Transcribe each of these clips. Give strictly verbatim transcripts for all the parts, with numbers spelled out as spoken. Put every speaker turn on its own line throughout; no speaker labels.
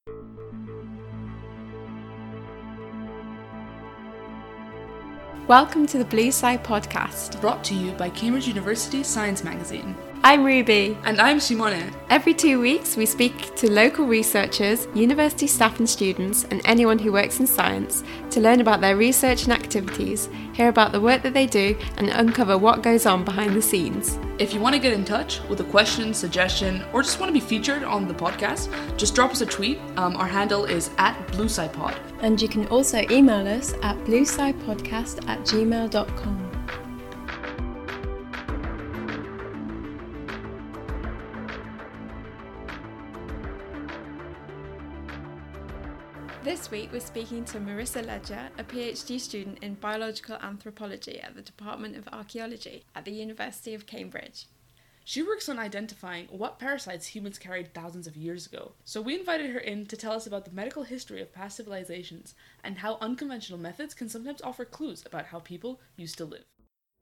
Welcome to the Blue Sky podcast,
brought to you by Cambridge University Science Magazine.
I'm Ruby.
And I'm Simone.
Every two weeks we speak to local researchers, university staff and students, and anyone who works in science to learn about their research and activities, hear about the work that they do, and uncover what goes on behind the scenes.
If you want to get in touch with a question, suggestion, or just want to be featured on the podcast, just drop us a tweet. Um, our handle is at BlueSciPod.
And you can also email us at bluescypodcast at gmail dot com. This week we're speaking to Marissa Ledger, a PhD student in biological anthropology at the Department of Archaeology at the University of Cambridge.
She works on identifying what parasites humans carried thousands of years ago, so we invited her in to tell us about the medical history of past civilizations and how unconventional methods can sometimes offer clues about how people used to live.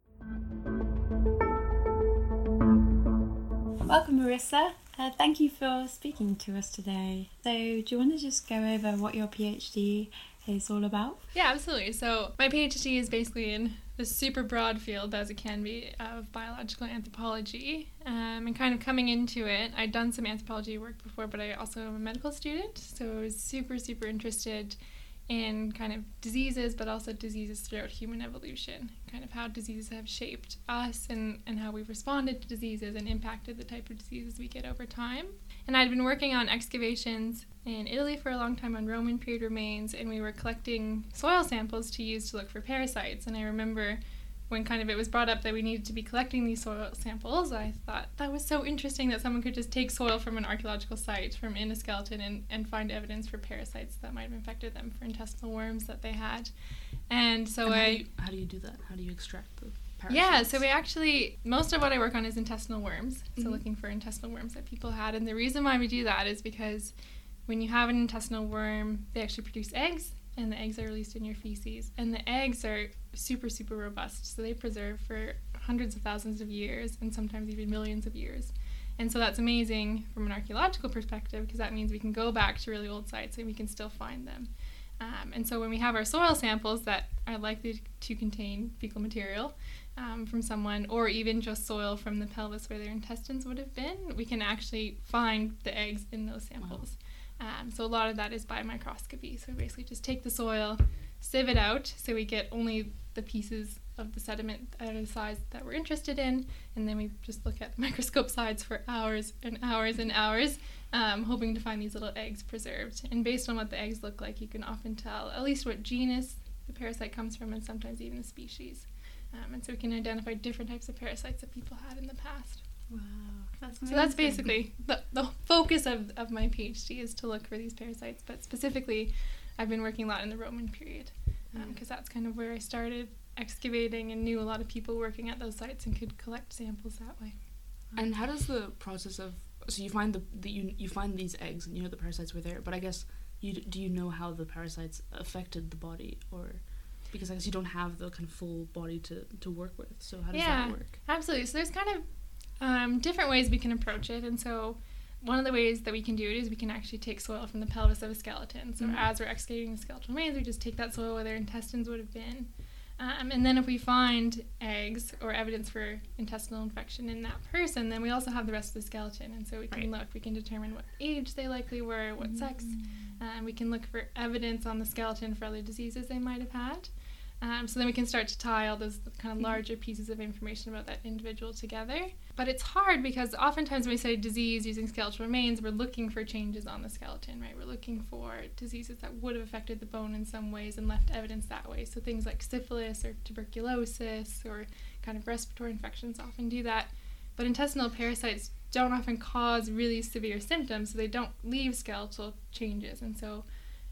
Welcome, Marissa. Uh, thank you for speaking to us today. So do you want to just go over what your PhD is all about?
Yeah, absolutely. So my PhD is basically in the super broad field, as it can be, of biological anthropology. Um, and kind of coming into it, I'd done some anthropology work before, but I also am a medical student. So I was super, super interested in kind of diseases, but also diseases throughout human evolution, kind of how diseases have shaped us and, and how we've responded to diseases and impacted the type of diseases we get over time. And I'd been working on excavations in Italy for a long time on Roman period remains, and we were collecting soil samples to use to look for parasites. And I remember when kind of it was brought up that we needed to be collecting these soil samples, I thought that was so interesting that someone could just take soil from an archaeological site, from in a skeleton, and, and find evidence for parasites that might have infected them, for intestinal worms that they had. And so
and how
I...
Do you, how do you do that? How do you extract the parasites?
Yeah, so we actually, most of what I work on is intestinal worms, so
mm-hmm.
looking for intestinal worms that people had. And the reason why we do that is because when you have an intestinal worm, they actually produce eggs, and the eggs are released in your feces. And the eggs are super, super robust, so they preserve for hundreds of thousands of years, and sometimes even millions of years. And so that's amazing from an archaeological perspective, because that means we can go back to really old sites and we can still find them. Um, and so when we have our soil samples that are likely to contain fecal material um, from someone, or even just soil from the pelvis where their intestines would have been, we can actually find the eggs in those samples. Wow. Um, so a lot of that is by microscopy. So we basically just take the soil, sieve it out, so we get only the pieces of the sediment at a size that we're interested in, and then we just look at the microscope sides for hours and hours and hours, um, hoping to find these little eggs preserved. And based on what the eggs look like, you can often tell at least what genus the parasite comes from, and sometimes even the species. Um, and so we can identify different types of parasites that people had in the past.
Wow, that's
amazing. So that's basically the, the focus of, of my PhD, is to look for these parasites, but specifically I've been working a lot in the Roman period, because um, that's kind of where I started excavating and knew a lot of people working at those sites and could collect samples that way.
And how does the process of, so you find the, the you, you find these eggs and you know the parasites were there, but I guess you do you know how the parasites affected the body, or because I guess you don't have the kind of full body to, to work with, so how does
yeah,
that work?
Absolutely. So there's kind of um, different ways we can approach it, and so one of the ways that we can do it is we can actually take soil from the pelvis of a skeleton. So mm-hmm. as we're excavating the skeletal remains, we just take that soil where their intestines would have been. Um, and then if we find eggs or evidence for intestinal infection in that person, then we also have the rest of the skeleton. And so we can
right.
look, we can determine what age they likely were, what mm-hmm. sex. And um, we can look for evidence on the skeleton for other diseases they might have had. Um, so then we can start to tie all those kind of larger pieces of information about that individual together. But it's hard because oftentimes when we say disease using skeletal remains, we're looking for changes on the skeleton, right? We're looking for diseases that would have affected the bone in some ways and left evidence that way. So things like syphilis or tuberculosis or kind of respiratory infections often do that. But intestinal parasites don't often cause really severe symptoms, so they don't leave skeletal changes. And so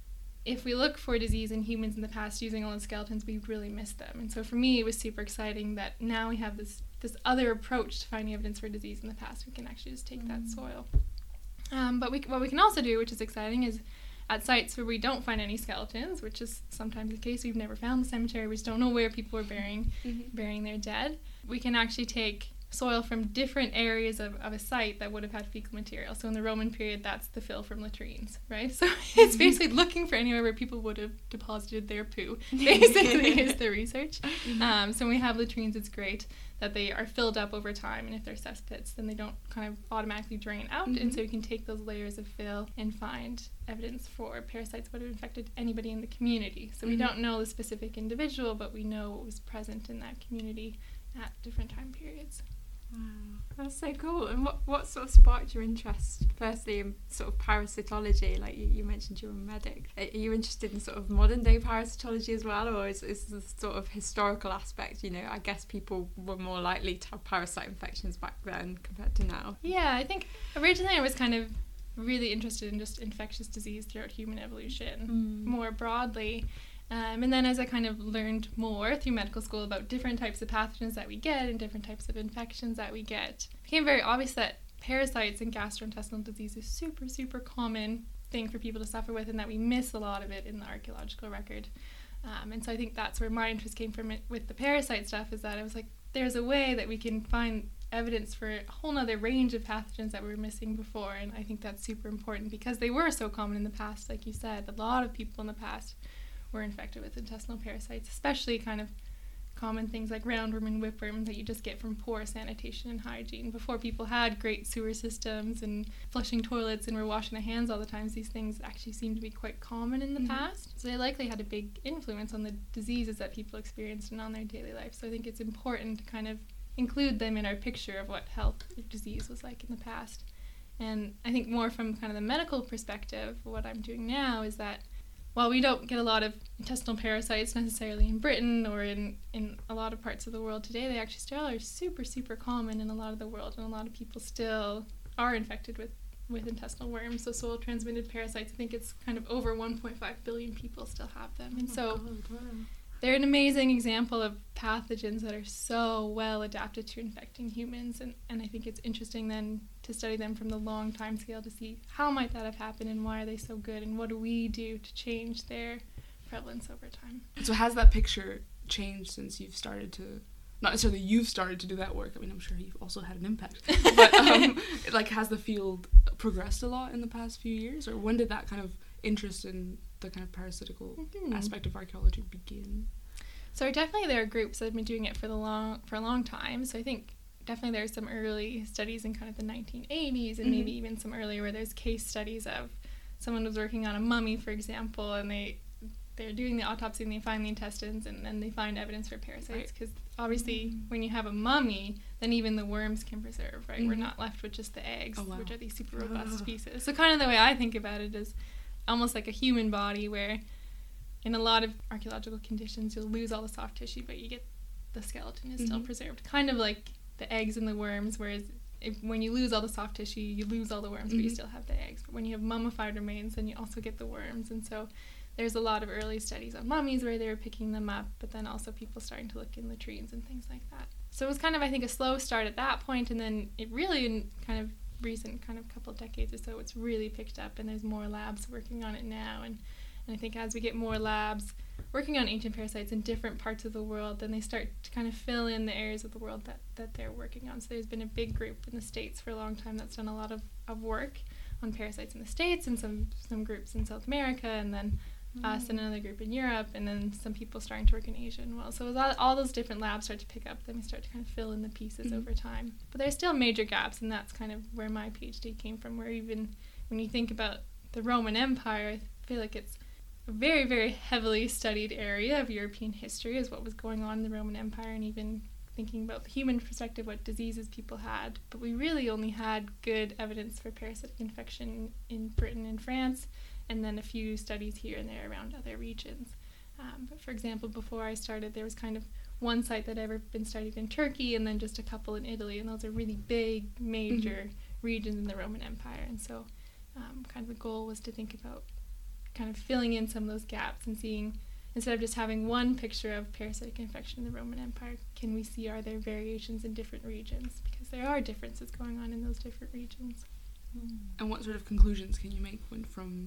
if we look for disease in humans in the past using all the skeletons, we really miss them. And so for me, it was super exciting that now we have this this other approach to finding evidence for disease in the past. We can actually just take mm. that soil. Um, but we, what we can also do, which is exciting, is at sites where we don't find any skeletons, which is sometimes the case, we've never found the cemetery, we just don't know where people are burying, mm-hmm. burying their dead, we can actually take soil from different areas of, of a site that would have had fecal material. So in the Roman period, that's the fill from latrines, right? So it's basically looking for anywhere where people would have deposited their poo, basically, is the research. Um, so when we have latrines, it's great that they are filled up over time, and if they're cesspits, then they don't kind of automatically drain out, mm-hmm. and so you can take those layers of fill and find evidence for parasites that would have infected anybody in the community. So mm-hmm. we don't know the specific individual, but we know what was present in that community at different time periods.
Wow, that's so cool. And what, what sort of sparked your interest, firstly, in sort of parasitology? Like you, you mentioned you're a medic. Are you interested in sort of modern day parasitology as well, or is, is the sort of historical aspect, you know, I guess people were more likely to have parasite infections back then compared to now?
Yeah, I think originally I was kind of really interested in just infectious disease throughout human evolution, mm. more broadly. Um, and then as I kind of learned more through medical school about different types of pathogens that we get and different types of infections that we get, it became very obvious that parasites and gastrointestinal disease is super, super common thing for people to suffer with, and that we miss a lot of it in the archaeological record. Um, and so I think that's where my interest came from it, with the parasite stuff, is that I was like, there's a way that we can find evidence for a whole nother range of pathogens that we were missing before, and I think that's super important because they were so common in the past. Like you said, a lot of people in the past were infected with intestinal parasites, especially kind of common things like roundworm and whipworm that you just get from poor sanitation and hygiene. Before people had great sewer systems and flushing toilets and were washing their hands all the time, these things actually seem to be quite common in the mm-hmm. past. So they likely had a big influence on the diseases that people experienced and on their daily life. So I think it's important to kind of include them in our picture of what health or disease was like in the past. And I think more from kind of the medical perspective, what I'm doing now is that while we don't get a lot of intestinal parasites necessarily in Britain or in, in a lot of parts of the world today, they actually still are super, super common in a lot of the world, and a lot of people still are infected with, with intestinal worms. So soil transmitted parasites, I think it's kind of over one point five billion people still have them. And so
God, wow.
they're an amazing example of pathogens that are so well adapted to infecting humans, and, and I think it's interesting then to study them from the long time scale to see how might that have happened and why are they so good and what do we do to change their prevalence over time.
So has that picture changed since you've started to, not necessarily you've started to do that work, I mean I'm sure you've also had an impact, but um, like has the field progressed a lot in the past few years, or when did that kind of interest in the kind of parasitical mm-hmm. aspect of archaeology begin?
So definitely there are groups that have been doing it for the long for a long time. So I think definitely there's some early studies in kind of the nineteen eighties and mm-hmm. maybe even some earlier where there's case studies of someone was working on a mummy, for example, and they they're doing the autopsy and they find the intestines and then they find evidence for parasites, because right. obviously mm-hmm. when you have a mummy, then even the worms can preserve, right? Mm-hmm. We're not left with just the eggs, oh, wow. which are these super robust oh. pieces. So kind of the way I think about it is almost like a human body, where in a lot of archaeological conditions you'll lose all the soft tissue, but you get the skeleton is mm-hmm. still preserved. Kind of like the eggs and the worms, whereas if, when you lose all the soft tissue, you lose all the worms, mm-hmm. but you still have the eggs. But when you have mummified remains, then you also get the worms. And so there's a lot of early studies on mummies where they were picking them up, but then also people starting to look in latrines and things like that. So it was kind of, I think, a slow start at that point, and then it really, in kind of recent kind of couple decades or so, it's really picked up, and there's more labs working on it now. And, and I think as we get more labs working on ancient parasites in different parts of the world, then they start to kind of fill in the areas of the world that, that they're working on. So there's been a big group in the States for a long time that's done a lot of, of work on parasites in the States, and some, some groups in South America, and then mm. us and another group in Europe, and then some people starting to work in Asia as well. So as all, all those different labs start to pick up, then we start to kind of fill in the pieces mm. over time. But there's still major gaps, and that's kind of where my PhD came from, where even when you think about the Roman Empire, I feel like it's a very, very heavily studied area of European history is what was going on in the Roman Empire, and even thinking about the human perspective, what diseases people had. But we really only had good evidence for parasitic infection in Britain and France, and then a few studies here and there around other regions. Um, but for example, before I started, there was kind of one site that had ever been studied in Turkey, and then just a couple in Italy, and those are really big, major mm-hmm. regions in the Roman Empire. And so um, kind of the goal was to think about kind of filling in some of those gaps and seeing, instead of just having one picture of parasitic infection in the Roman Empire, can we see are there variations in different regions? Because there are differences going on in those different regions.
Mm. And what sort of conclusions can you make when, from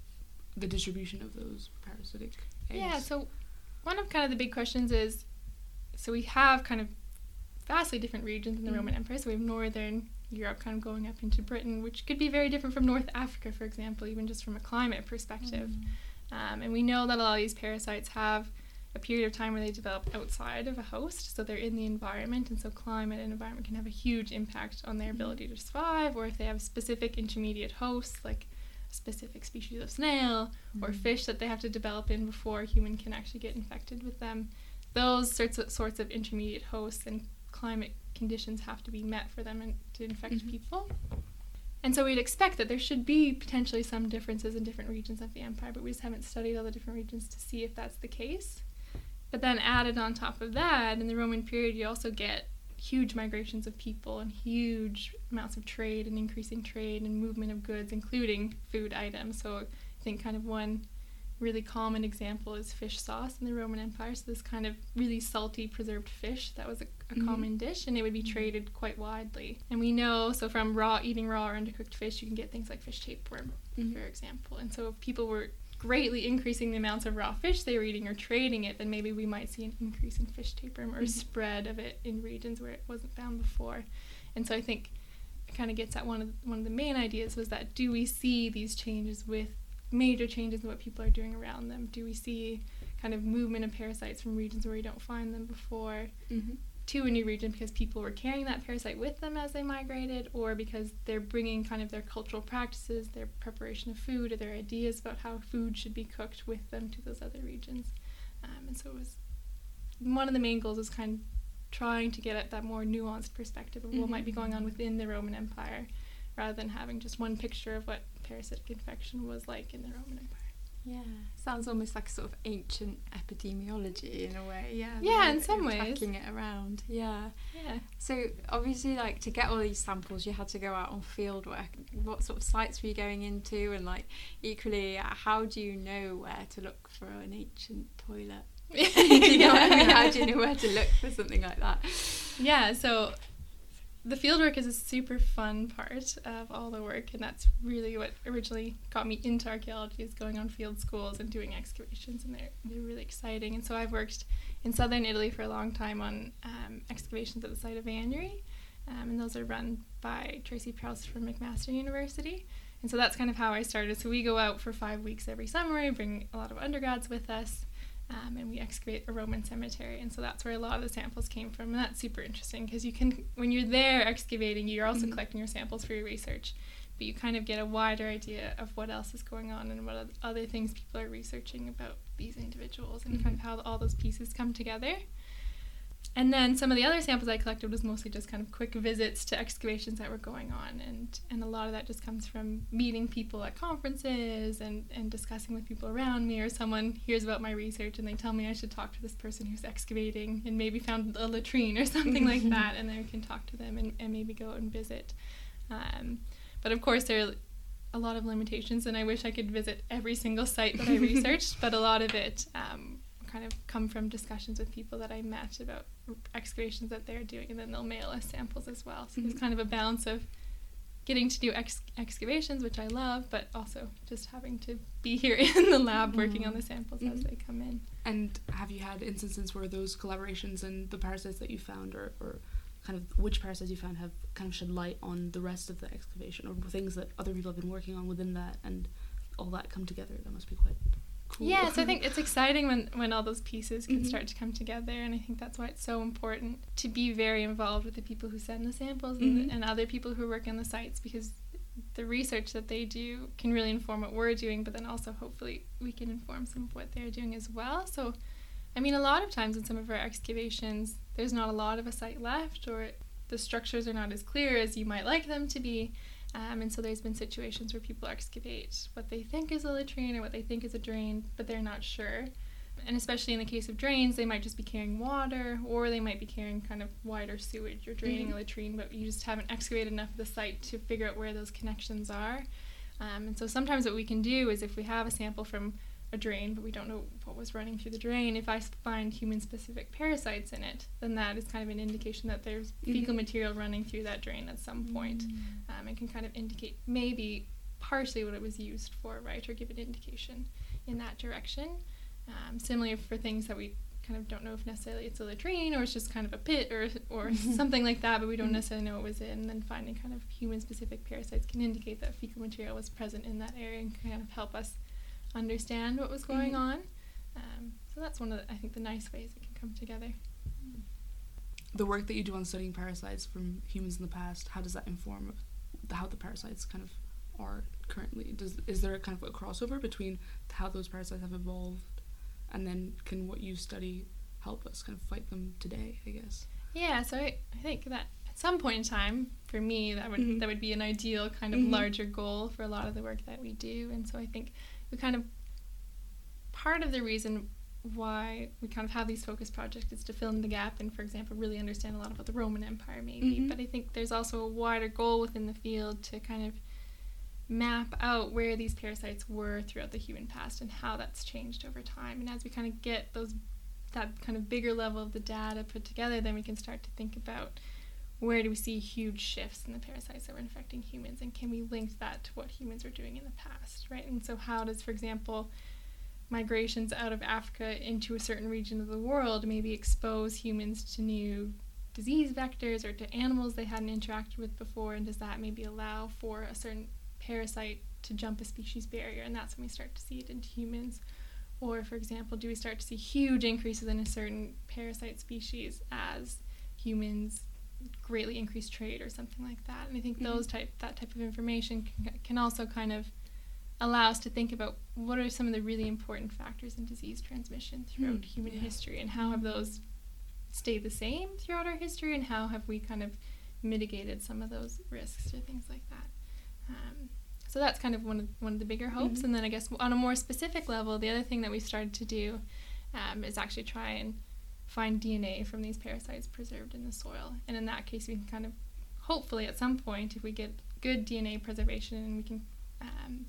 the distribution of those parasitic eggs?
Yeah, so one of kind of the big questions is, so we have kind of vastly different regions in the
Mm.
Roman Empire. So we have northern Europe kind of going up into Britain, which could be very different from North Africa, for example, even just from a climate perspective.
Mm.
Um, and we know that a lot of these parasites have a period of time where they develop outside of a host, so they're in the environment, and so climate and environment can have a huge impact on their ability to survive, or if they have specific intermediate hosts, like a specific species of snail or
Mm.
fish that they have to develop in before a human can actually get infected with them. Those sorts of, sorts of intermediate hosts and climate conditions have to be met for them and to infect
Mhm.
people. And so we'd expect that there should be potentially some differences in different regions of the empire, but we just haven't studied all the different regions to see if that's the case. But then added on top of that, in the Roman period, you also get huge migrations of people and huge amounts of trade and increasing trade and movement of goods, including food items. So I think kind of one really common example is fish sauce in the Roman Empire. So this kind of really salty preserved fish, that was a, a
Mhm.
common dish, and it would be traded quite widely. And we know, so from raw, eating raw or undercooked fish, you can get things like fish tapeworm,
Mhm.
for example. And so if people were greatly increasing the amounts of raw fish they were eating or trading it, then maybe we might see an increase in fish tapeworm or a
Mhm.
spread of it in regions where it wasn't found before. And so I think it kind of gets at one of one of the main ideas was that do we see these changes with major changes in what people are doing around them? Do we see kind of movement of parasites from regions where we don't find them before
Mhm.
to a new region because people were carrying that parasite with them as they migrated, or because they're bringing kind of their cultural practices, their preparation of food, or their ideas about how food should be cooked with them to those other regions. Um, and so it was one of the main goals is kind of trying to get at that more nuanced perspective of what might be going on within the Roman Empire, rather than having just one picture of what parasitic infection was like in the Roman Empire.
Yeah, sounds almost like a sort of ancient epidemiology in a way. Yeah, the
Yeah,
way
in
that
some
you're
ways.
tracking it around. Yeah.
Yeah.
So obviously, like to get all these samples, you had to go out on field work. What sort of sites were you going into, and like equally, uh, how do you know where to look for an ancient toilet? Do you know what I mean? How do you know where to look for something like that?
Yeah, so the fieldwork is a super fun part of all the work, and that's really what originally got me into archaeology, is going on field schools and doing excavations, and they're, they're really exciting. And so I've worked in southern Italy for a long time on um, excavations at the site of Anuri, um, and those are run by Tracy Proust from McMaster University. And so that's kind of how I started. So we go out for five weeks every summer, we bring a lot of undergrads with us, Um, and we excavate a Roman cemetery, and so that's where a lot of the samples came from, and that's super interesting because you can, when you're there excavating, you're also
Mhm.
collecting your samples for your research, but you kind of get a wider idea of what else is going on and what other things people are researching about these individuals, and
Mhm.
kind of how all those pieces come together. And then some of the other samples I collected was mostly just kind of quick visits to excavations that were going on, and, and a lot of that just comes from meeting people at conferences and, and discussing with people around me, or someone hears about my research and they tell me I should talk to this person who's excavating and maybe found a latrine or something like that, and then we can talk to them and, and maybe go out and visit. Um, but of course there are a lot of limitations, and I wish I could visit every single site that I researched, but a lot of it um, kind of come from discussions with people that I met about excavations that they're doing, and then they'll mail us samples as well. So
Mhm.
there's kind of a balance of getting to do ex- excavations, which I love, but also just having to be here in the lab working on the samples
Mhm.
as they come in.
And have you had instances where those collaborations and the parasites that you found, or, or kind of which parasites you found, have kind of shed light on the rest of the excavation, or things that other people have been working on within that, and all that come together? That must be quite cool.
Yeah, so I think it's exciting when, when all those pieces can
Mhm.
start to come together, and I think that's why it's so important to be very involved with the people who send the samples and,
Mhm.
and other people who work on the sites, because the research that they do can really inform what we're doing, but then also hopefully we can inform some of what they're doing as well. So, I mean, a lot of times in some of our excavations, there's not a lot of a site left, or the structures are not as clear as you might like them to be. Um, and so there's been situations where people excavate what they think is a latrine or what they think is a drain, but they're not sure. And especially in the case of drains, they might just be carrying water, or they might be carrying kind of wider sewage or draining
Mhm.
a latrine, but you just haven't excavated enough of the site to figure out where those connections are. Um, and so sometimes what we can do is, if we have a sample from a drain, but we don't know what was running through the drain, if I find human-specific parasites in it, then that is kind of an indication that there's fecal
Mhm.
material running through that drain at some point. Um, and can kind of indicate maybe partially what it was used for, right, or give an indication in that direction. Um, similarly for things that we kind of don't know if necessarily it's a latrine or it's just kind of a pit or or something like that, but we don't necessarily know what was in. And then finding kind of human-specific parasites can indicate that fecal material was present in that area and kind of help us understand what was going
Mm-hmm.
on. Um, so that's one of the, I think, the nice ways it can come together.
The work that you do on studying parasites from humans in the past, how does that inform the, how the parasites kind of are currently? Does is there a kind of a crossover between how those parasites have evolved, and then can what you study help us kind of fight them today, I guess?
Yeah, so I, I think that at some point in time, for me, that would
Mhm.
that would be an ideal kind of
Mhm.
larger goal for a lot of the work that we do. And so I think we kind of, part of the reason why we kind of have these focus projects is to fill in the gap and, for example, really understand a lot about the Roman Empire maybe.
Mhm.
But I think there's also a wider goal within the field to kind of map out where these parasites were throughout the human past and how that's changed over time. And as we kind of get those that kind of bigger level of the data put together, then we can start to think about where do we see huge shifts in the parasites that were infecting humans, and can we link that to what humans were doing in the past, right? And so how does, for example, migrations out of Africa into a certain region of the world maybe expose humans to new disease vectors or to animals they hadn't interacted with before, and does that maybe allow for a certain parasite to jump a species barrier, and that's when we start to see it into humans? Or, for example, do we start to see huge increases in a certain parasite species as humans greatly increase trade or something like that? And I think
Mhm.
those type that type of information can, can also kind of allow us to think about what are some of the really important factors in disease transmission throughout
Mm,
human
yeah.
history, and how have those stayed the same throughout our history, and how have we kind of mitigated some of those risks or things like that. Um, so that's kind of one of one of the bigger hopes.
Mhm.
And then I guess on a more specific level, the other thing that we started to do um, is actually try and find D N A from these parasites preserved in the soil. And in that case, we can kind of, hopefully at some point, if we get good D N A preservation and we can um,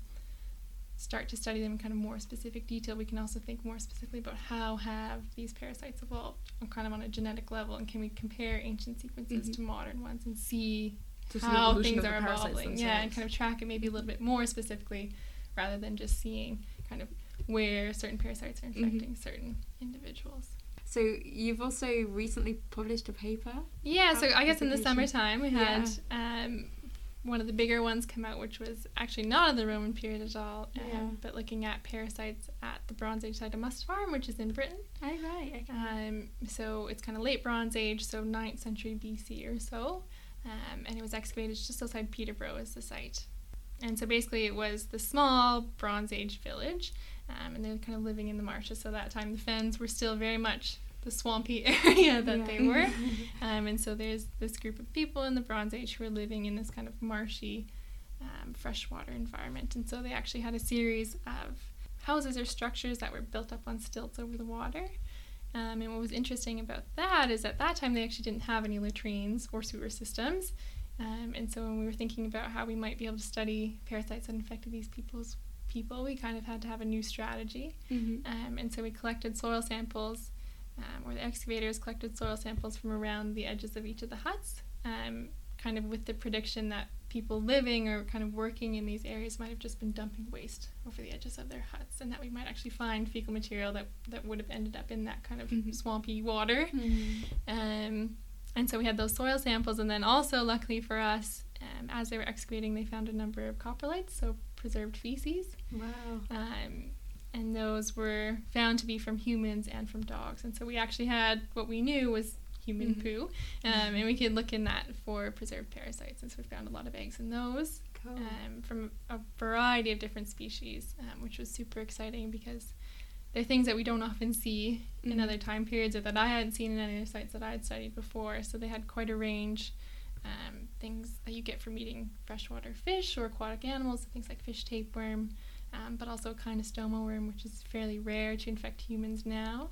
start to study them in kind of more specific detail, we can also think more specifically about how have these parasites evolved on kind of on a genetic level, and can we compare ancient sequences
Mhm.
to modern ones and see
To see the
how
evolution
things
of the
are
parasites
evolving. Yeah, and
themselves.
kind of track it maybe a little bit more specifically, rather than just seeing kind of where certain parasites are infecting
Mhm.
certain individuals.
So you've also recently published a paper.
Yeah, so
How-
I guess in the
publication.
summertime we had um, one of the bigger ones come out, which was actually not of the Roman period at all, um,
Yeah.
but looking at parasites at the Bronze Age site of Mustfarm, which is in Britain.
Oh, right, okay.
Um, so it's kind of late Bronze Age, so ninth century B C or so, um, and it was excavated just outside Peterborough as the site. And so basically it was the small Bronze Age village, um, and they were kind of living in the marshes. So that time the fens were still very much the swampy area that
Yeah.
they were. Um, and so there's this group of people in the Bronze Age who were living in this kind of marshy, um, freshwater environment. And so they actually had a series of houses or structures that were built up on stilts over the water. Um, and what was interesting about that is at that time they actually didn't have any latrines or sewer systems. Um, and so when we were thinking about how we might be able to study parasites that infected these people's people, we kind of had to have a new strategy.
Mhm.
Um, and so we collected soil samples, um, or the excavators collected soil samples from around the edges of each of the huts, um, kind of with the prediction that people living or kind of working in these areas might have just been dumping waste over the edges of their huts, and that we might actually find fecal material that, that would have ended up in that kind of
Mhm.
swampy water.
Mhm.
Um, and so we had those soil samples, and then also, luckily for us, um, as they were excavating, they found a number of coprolites, so preserved feces.
Wow.
Um, and those were found to be from humans and from dogs. And so we actually had what we knew was human
Mhm.
poo, um, and we could look in that for preserved parasites. And so we found a lot of eggs in those
Cool.
um, from a variety of different species, um, which was super exciting because they're things that we don't often see in
Mhm.
other time periods, or that I hadn't seen in any other sites that I had studied before. So they had quite a range. Um, things that you get from eating freshwater fish or aquatic animals, things like fish tapeworm, um, but also a kind of stoma worm, which is fairly rare to infect humans now,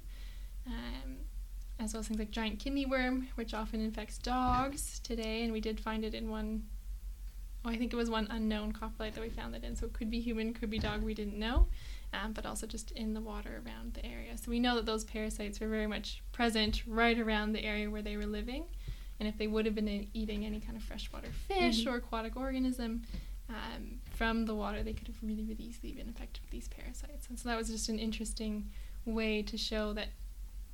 um, as well as things like giant kidney worm, which often infects dogs today, and we did find it in one, oh, I think it was one unknown coprolite that we found it in, so it could be human, could be dog, we didn't know, um, but also just in the water around the area. So we know that those parasites were very much present right around the area where they were living, and if they would have been in eating any kind of freshwater fish
Mhm.
or aquatic organism um, from the water, they could have really, really easily been infected with these parasites. And so that was just an interesting way to show that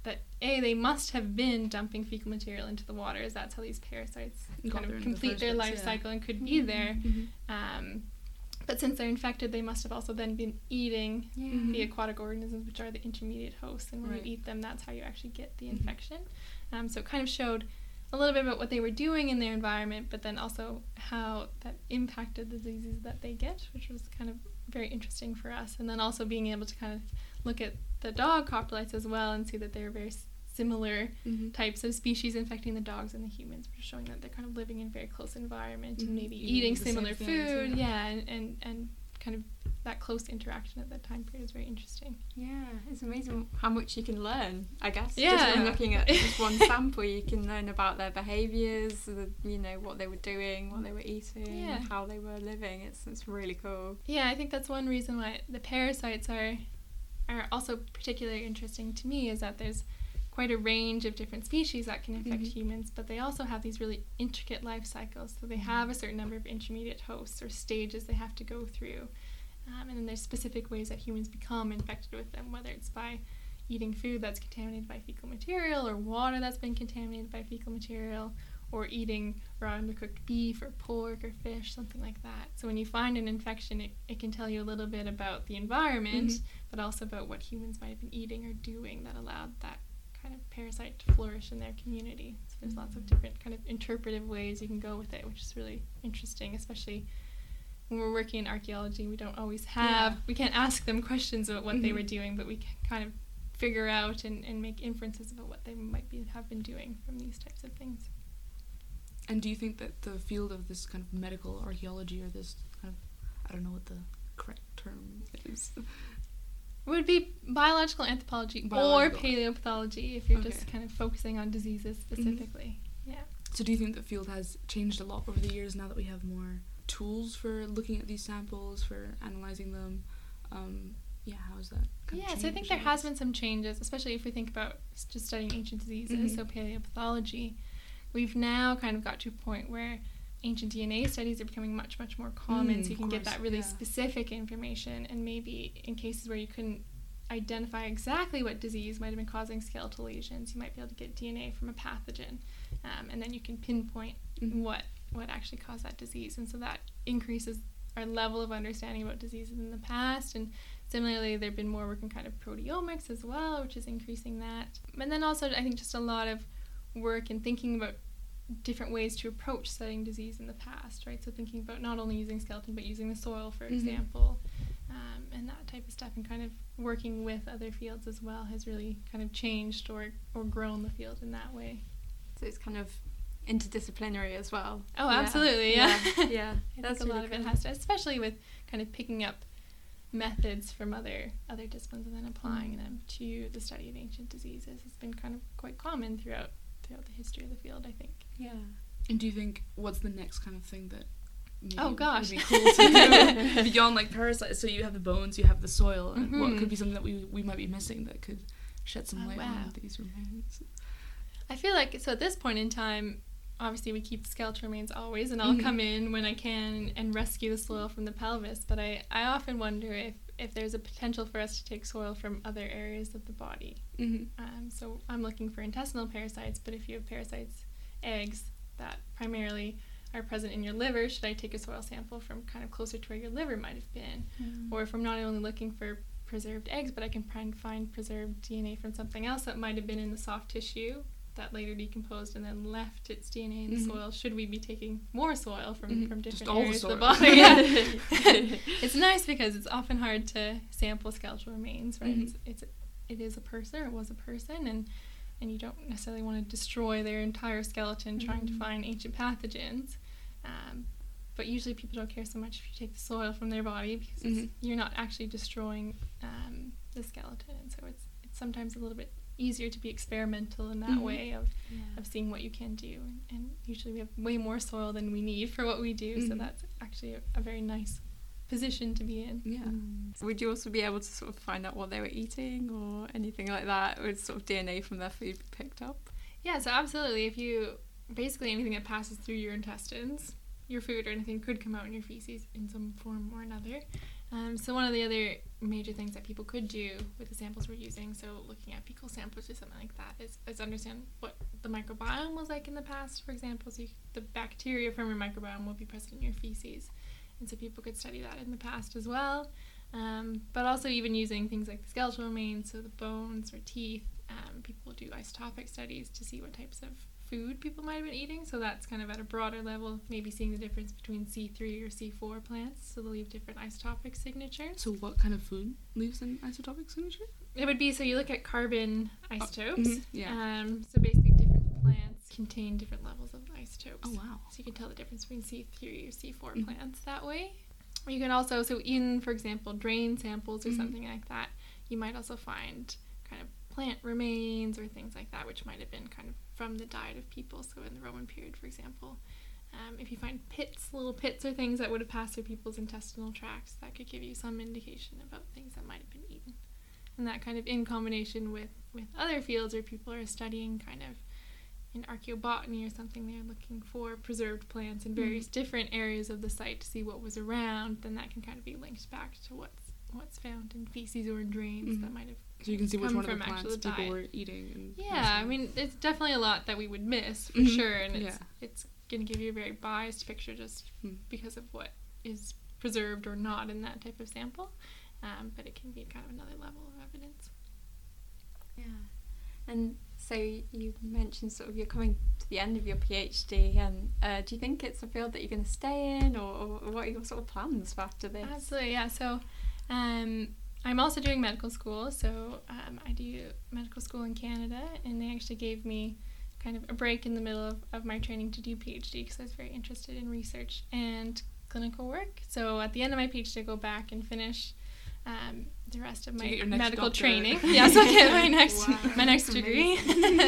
that A, they must have been dumping fecal material into the water, as that's how these parasites
Got
kind
there
of
in the
complete
first
their
place,
life
yeah.
cycle and could be there.
Mhm.
Um, but since they're infected, they must have also then been eating
Yeah.
the aquatic organisms, which are the intermediate hosts, and when
Right.
you eat them, that's how you actually get the
Mhm.
infection. Um, so it kind of showed a little bit about what they were doing in their environment, but then also how that impacted the diseases that they get, which was kind of very interesting for us. And then also being able to kind of look at the dog coprolites as well and see that they're very s- similar
Mhm.
types of species infecting the dogs and the humans, which is showing that they're kind of living in very close environment
Mhm.
and maybe
Eating
eating
the
similar
same things,
food.
yeah.
Yeah, and, and, and kind of that close interaction at that time period is very interesting.
Yeah, it's amazing how much you can learn, I guess. Just
Yeah.
from looking at just one sample, you can learn about their behaviours, the, you know, what they were doing, what they were eating,
Yeah.
how they were living. It's it's really cool.
Yeah, I think that's one reason why the parasites are are also particularly interesting to me, is that there's quite a range of different species that can infect
Mhm.
humans, but they also have these really intricate life cycles. So they have a certain number of intermediate hosts or stages they have to go through. Um, and then there's specific ways that humans become infected with them, whether it's by eating food that's contaminated by fecal material, or water that's been contaminated by fecal material, or eating raw undercooked beef or pork or fish, something like that. So when you find an infection, it, it can tell you a little bit about the environment,
Mhm.
but also about what humans might have been eating or doing that allowed that kind of parasite to flourish in their community. So there's lots of different kind of interpretive ways you can go with it, which is really interesting, especially when we're working in archaeology. We don't always have,
Yeah.
we can't ask them questions about what they
Mhm.
were doing, but we can kind of figure out and, and make inferences about what they might be have been doing from these types of things.
And do you think that the field of this kind of medical archaeology, or this kind of, I don't know what the correct term is.
It would be biological anthropology
Biological.
or paleopathology if you're just
Okay.
kind of focusing on diseases specifically. Yeah.
So do you think the field has changed a lot over the years now that we have more tools for looking at these samples, for analysing them? Um, yeah, how is that kind
Yeah,
of
so I think
changed,
there has
guess?
been some changes, especially if we think about s- just studying ancient diseases,
Mhm.
so paleopathology. We've now kind of got to a point where ancient D N A studies are becoming much, much more common,
Mm,
so you
of
can get
course,
that really
yeah.
specific information, and maybe in cases where you couldn't identify exactly what disease might have been causing skeletal lesions, you might be able to get D N A from a pathogen, um, and then you can pinpoint
Mhm.
what what actually caused that disease, and so that increases our level of understanding about diseases in the past. And similarly, there have been more work in kind of proteomics as well, which is increasing that. And then also, I think just a lot of work in thinking about different ways to approach studying disease in the past, right? So thinking about not only using skeleton, but using the soil, for
Mhm.
example, um, and that type of stuff, and kind of working with other fields as well has really kind of changed or, or grown the field in that way.
So it's kind of interdisciplinary as well.
Oh,
Yeah.
absolutely, yeah.
Yeah, yeah.
I
That's
think a lot
really
of it
cool.
has to, especially with kind of picking up methods from other other disciplines and then applying
Mm.
them to the study of ancient diseases. It's been kind of quite common throughout throughout the history of the field, I think.
Yeah.
And do you think, what's the next kind of thing that maybe
Oh, gosh.
would be cool to do beyond like parasites? So you have the bones, you have the soil, and what
Mhm.
could be something that we we might be missing that could shed some
Oh,
light
wow.
on these remains?
I feel like, so at this point in time, obviously we keep the skeletal remains always, and I'll
Mhm.
come in when I can and rescue the soil from the pelvis, but I, I often wonder if, if there's a potential for us to take soil from other areas of the body.
Mm-hmm.
Um, so I'm looking for intestinal parasites, but if you have parasites, eggs, that primarily are present in your liver, should I take a soil sample from kind of closer to where your liver might have been?
Mm.
Or if I'm not only looking for preserved eggs, but I can try and find preserved D N A from something else that might have been in the soft tissue that later decomposed and then left its D N A in the
Mhm.
soil, should we be taking more soil from,
Mhm.
from
Just
different
all the
areas of the
soil.
body? Yeah. It's nice because it's often hard to sample skeletal remains, right?
Mhm.
It's, it's it is a person, or it was a person, and and you don't necessarily want to destroy their entire skeleton trying to
Mhm.
find ancient pathogens. Um, but usually people don't care so much if you take the soil from their body, because it's,
Mhm.
you're not actually destroying um, the skeleton, and so it's it's sometimes a little bit easier to be experimental in that
Mhm.
way of
Yeah.
of seeing what you can do, and, and usually we have way more soil than we need for what we do, so
Mhm.
that's actually a, a very nice position to be in.
Yeah.
Mm. Would you also be able to sort of find out what they were eating or anything like that? Would sort of D N A from their food be picked up?
Yeah, so absolutely, if you, basically anything that passes through your intestines, your food or anything could come out in your feces in some form or another. Um, so one of the other major things that people could do with the samples we're using, so looking at fecal samples or something like that, is, is understand what the microbiome was like in the past, for example. So you, the bacteria from your microbiome will be present in your feces. And so people could study that in the past as well. Um, but also even using things like the skeletal remains, so the bones or teeth. Um, people do isotopic studies to see what types of food people might have been eating. So that's kind of at a broader level, maybe seeing the difference between C three or C four plants. So they'll leave different isotopic signatures.
So what kind of food leaves an isotopic signature?
It would be, so you look at carbon isotopes.
Oh, mm-hmm. Yeah.
Um, so basically different plants contain different levels of isotopes.
Oh, wow.
So you can tell the difference between C three or C four
Mm-hmm.
plants that way. You can also, so in, for example, drain samples or
Mm-hmm.
something like that, you might also find kind of plant remains or things like that, which might have been kind of from the diet of people. So in the Roman period, for example, um, if you find pits, little pits or things that would have passed through people's intestinal tracts, that could give you some indication about things that might have been eaten. And that kind of in combination with, with other fields where people are studying kind of in archaeobotany or something, they're looking for preserved plants in various mm-hmm. different areas of the site to see what was around, then that can kind of be linked back to what's what's found in feces or in drains mm-hmm. that might have
so you can see which one of the
plants
people
diet.
were eating. And
yeah, I mean, it's definitely a lot that we would miss for
mm-hmm.
sure, and it's
yeah.
it's going to give you a very biased picture just mm. because of what is preserved or not in that type of sample, um, but it can be kind of another level of evidence.
Yeah. And so you mentioned sort of you're coming to the end of your PhD, and uh, do you think it's a field that you're going to stay in, or, or what are your sort of plans for after this?
Absolutely, yeah. So um, I'm also doing medical school, so um, I do medical school in Canada, and they actually gave me kind of a break in the middle of, of my training to do PhD because I was very interested in research and clinical work. So at the end of my PhD, I go back and finish um, the rest of my medical
doctorate.
training. Yes, I'll get my next
Wow.
my next degree.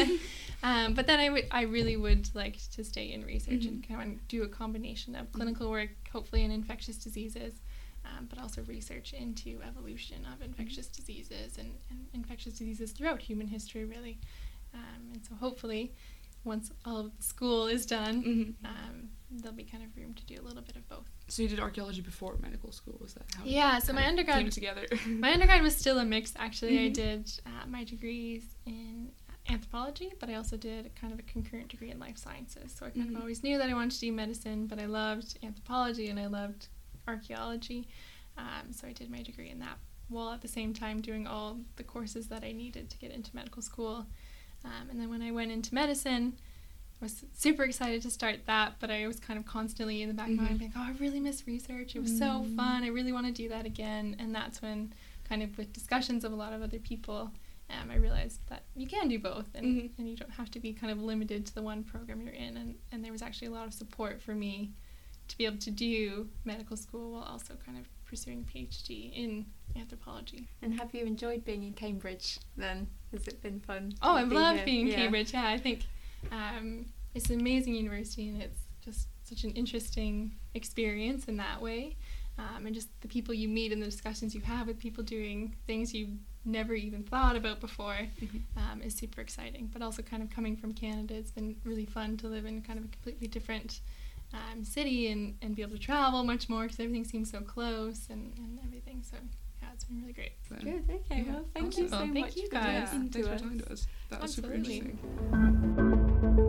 um, but then I, w- I really would like to stay in research mm-hmm. and kind of do a combination of clinical work, hopefully in infectious diseases, um, but also research into evolution of infectious diseases and, and infectious diseases throughout human history, really. Um, and so hopefully, once all of the school is done,
mm-hmm.
um, there'll be kind of room to do a little bit of both.
So you did archaeology before medical school, was that how
yeah,
it
so my undergrad
came together?
my undergrad was still a mix, actually.
Mm-hmm.
I did uh, my degrees in anthropology, but I also did kind of a concurrent degree in life sciences. So I kind
mm-hmm.
of always knew that I wanted to do medicine, but I loved anthropology and I loved archaeology. Um, so I did my degree in that while at the same time doing all the courses that I needed to get into medical school. Um, and then when I went into medicine, I was super excited to start that, but I was kind of constantly in the back of my mind being, oh, I really miss research. It was so fun. I really want to do that again. And that's when, kind of with discussions of a lot of other people, um, I realized that you can do both, and,
mm-hmm.
and you don't have to be kind of limited to the one program you're in. And, and there was actually a lot of support for me to be able to do medical school while also kind of pursuing a PhD in anthropology.
And have you enjoyed being in Cambridge then? Has it been fun?
Oh, I've
be
loved
here?
being in
yeah.
Cambridge. Yeah, I think um, it's an amazing university, and it's just such an interesting experience in that way. Um, and just the people you meet and the discussions you have with people doing things you never even thought about before
mm-hmm.
um, is super exciting. But also kind of coming from Canada, it's been really fun to live in kind of a completely different um, city and, and be able to travel much more because everything seems so close and, and everything. So yeah, it's been really great.
So,
Good, okay,
yeah.
well, thank
Awesome.
you so
Well,
much
thank you
for
guys.
talking
Thanks
to
for
us.
talking to us. That was super
Absolutely.
interesting.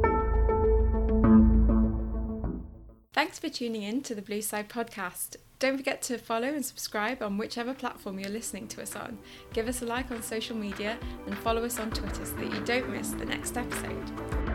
Thanks for tuning in to the Blue Side podcast. Don't forget to follow and subscribe on whichever platform you're listening to us on. Give us a like on social media and follow us on Twitter so that you don't miss the next episode.